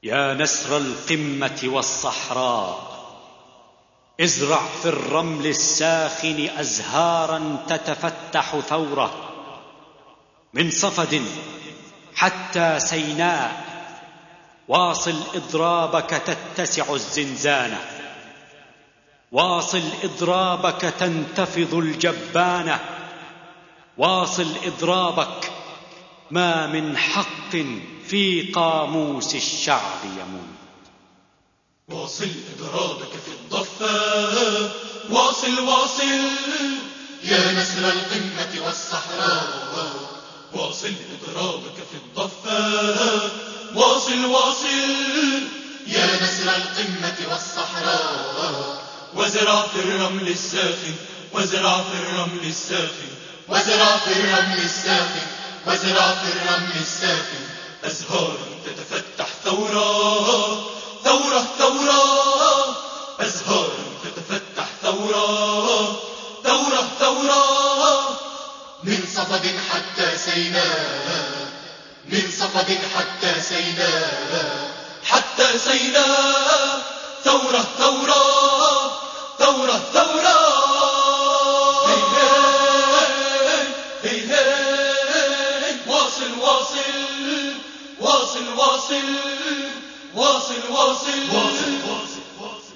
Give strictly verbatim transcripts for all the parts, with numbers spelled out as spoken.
يا نسر القمة والصحراء، ازرع في الرمل الساخن أزهارا تتفتح ثورة، من صفد حتى سيناء، واصل إضرابك تتسع الزنزانة، واصل إضرابك تنتفض الجبانة، واصل إضرابك، ما من حق في قاموس الشعب يموت. واصل إضرابك في الضفة، واصل واصل يا نسر القمة والصحراء، واصل إضرابك في الضفة، واصل واصل يا نسر القمة والصحراء، وزرع في الرمل الساخن، وزرع في الرمل الساخن، وزرع في الرمل الساخن، وزرع في الرمل الساخن أزهار تتفتح ثورة، ثورة ثورة، أزهار تتفتح ثورة، ثورة ثورة، من صفد حتى سيناء، من صفد حتى سيناء، حتى سيناء، ثورة ثورة، ثورة ثورة. واصل واصل واصل واصل واصل واصل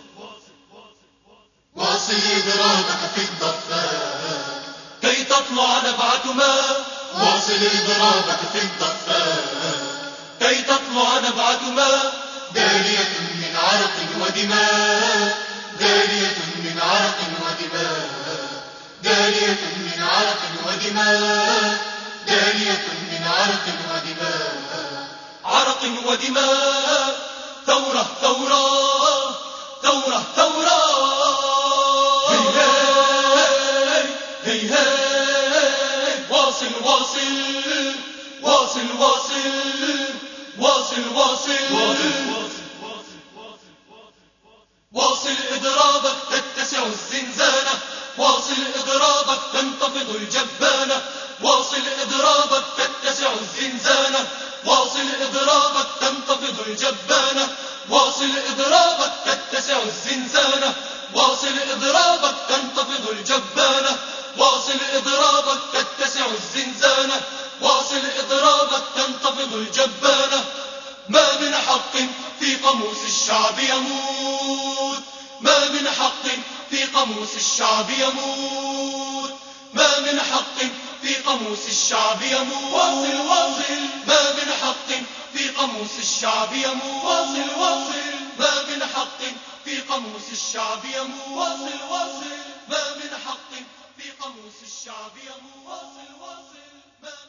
واصل إضرابك في الضفة كي تطلع نبعة ما، واصل إضرابك في الضفة كي تطلع نبعة ما، دالية من عرق ودماء، دالية من عرق ودماء، دالية من عرق ودماء، دالية من عرق ودماء، عرق ودماء، ثورة ثورة، ثورة ثورة. هي هي هي واصل واصل واصل واصل واصل واصل واصل إضرابك تتسع الزنزانة، واصل إضرابك تنتفض الجبانة، واصل إضرابك تتسع الزنزانة، واصل إضرابك تنتفض الجبانة، واصل إضرابك تتسع الزنزانة، واصل إضرابك تنتفض الجبانة، واصل إضرابك تتسع الزنزانة، واصل إضرابك تنتفض الجبانة، ما من حق في قاموس الشعب يموت، ما من حق في قاموس الشعب يموت، ما من حق في قاموس الشعب يموت، واصل واصل ما من حق في قاموس الشعب يموت، واصل واصل ما من حق في قاموس الشعب يموت، واصل واصل ما من حق في قاموس الشعب يموت، واصل واصل ما